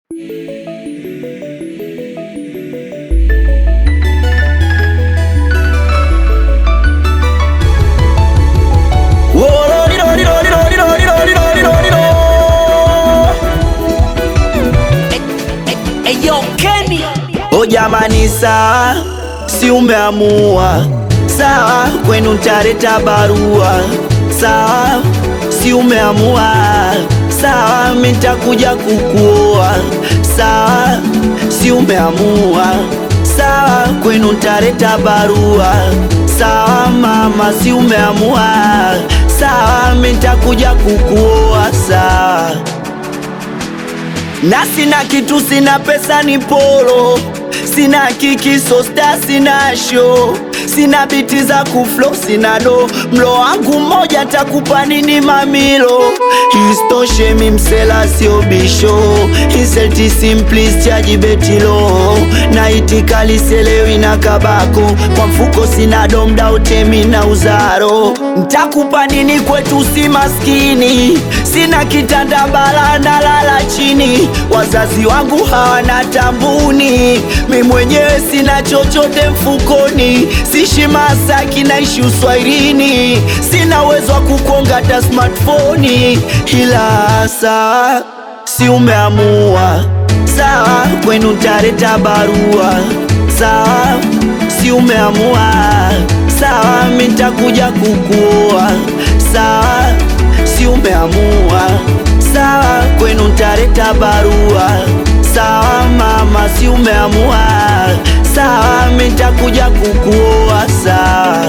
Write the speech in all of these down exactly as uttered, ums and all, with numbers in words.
O jamani, sawa, si umeamua? Sawa, kwenu nitaleta barua. Sawa, si umeamua? Sawa, mimi nitakuja kukuoa. Sawa, si umeamua? Sawa, kwenu nitaleta barua. Sawa mama, si umeamua? Sawa, mimi nitakuja kukuoa. Sawa, na sina kitu, sina pesa, ni polo, sina kiki, so star, sina show, sina biti za kuflow, sina do. Mlo wangu mmoja takupa nini mamilo? Istoshe mi msela sio bisho, inselti simplis chaji betilo, na itikali selewi na kabako. Kwa mfuko sina domda utemi na uzaro. Ntakupa nini kwetu si maskini, sina kitanda bala na lala chini. Wazazi wangu hawana tambuni, mi mwenyewe sina chochote mfukoni. Sishi Masaki, naishi uswahilini, sina uwezo wa kukonga ta smartphone. Ila sawa, si umeamua? Sawa, kwenu nitaleta barua. Sawa, si umeamua? Sawa, mimi nitakuja kukuoa. Sawa, si umeamua? Sawa, kwenu nitaleta barua. Sawa mama, si umeamua? Sawa, mimi nitakuja kukuoa. Sawa,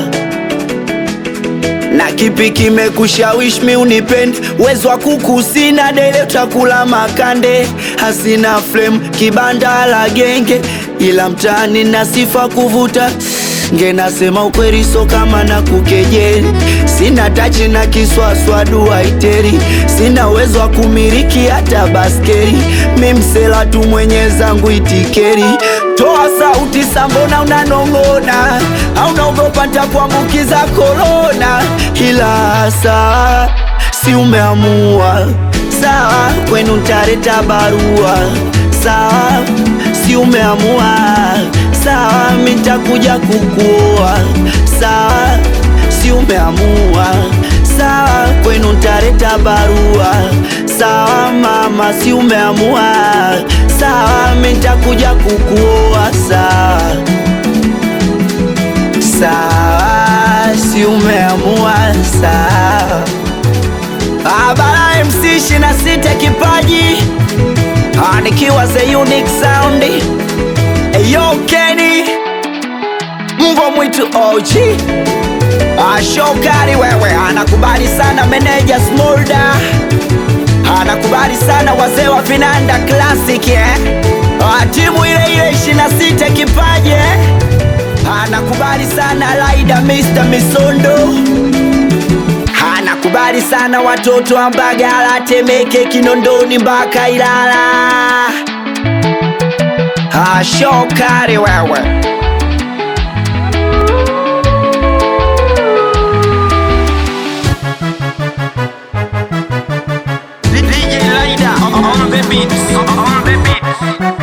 na kipi kimekushawishi mi unipende? Uwezo wa kuku sina, dele utakula makande. Hasina flame, kibanda la genge, ila mtaani na sifa kuvuta nge. Nasema ukweli, so kama na kukejeli. Sina tachi na kiswaswa dua iteri, sina uwezo wa kumiliki hata baskeri. Mi msela tu mwenye zangu itikeri. Toa sauti sambona unanong'ona, au naogopa nitakuambukiza korona? Ila sawa, si umeamua? Sawa, kwenu nitaleta barua. Sawa, si umeamua? Sawa, mimi nitakuja kukuoa. Sawa, si umeamua? Sawa, kwenu nitaleta barua. Sawa mama, si umeamua? Sawa, mimi nitakuja kukuoa. Sawa, sawa, si umeamua? Sawa. Abara M C ishirini na sita kipaji, nikiwa the unique sound. Eyo Kenny mbwa mwitu O G. Shokari wewe, anakubali sana meneja Smolda, anakubali sana wazee wa Vinanda Classic eh? Timu ile ile ishirini na sita kipaji eh? Anakubali sana Laida mister Misondo, anakubali sana watoto wa Mbagala, Temeke, Kinondoni mpaka Ilala. Shokari wewe. D J Laida on the beats, on the beats.